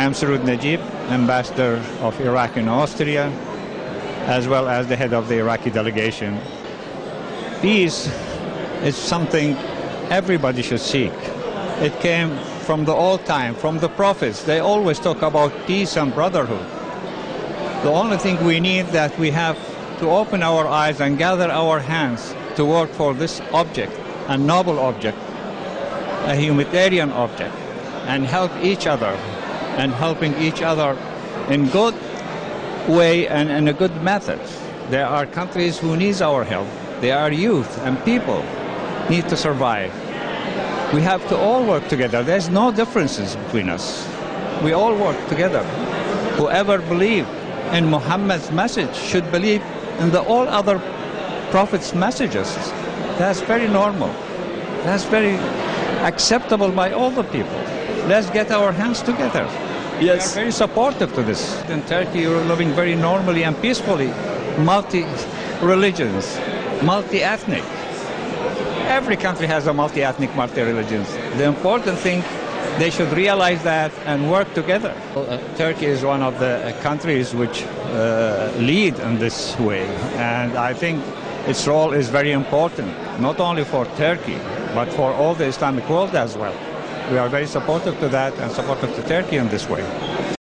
Saroud Najib, ambassador of Iraq in Austria, as well as the head of the Iraqi delegation. Peace is something everybody should seek. It came from the old time, from the prophets. They always talk about peace and brotherhood. The only thing we need that we have to open our eyes and gather our hands to work for this object, a noble object, a humanitarian object, and help each other, and helping each other in good way and in a good method. There are countries who need our help. There are youth and people need to survive. We have to all work together. There's no differences between us. We all work together. Whoever believes in Muhammad's message should believe in all other prophets' messages. That's very normal. That's very acceptable by all the people. Let's get our hands together. Yes. We are very supportive to this. In Turkey, you're living very normally and peacefully. Multi-religions, multi-ethnic. Every country has a multi-ethnic, multi-religions. The important thing, they should realize that and work together. Turkey is one of the countries which lead in this way, and I think its role is very important, not only for Turkey, but for all the Islamic world as well. We are very supportive to that and supportive to Turkey in this way.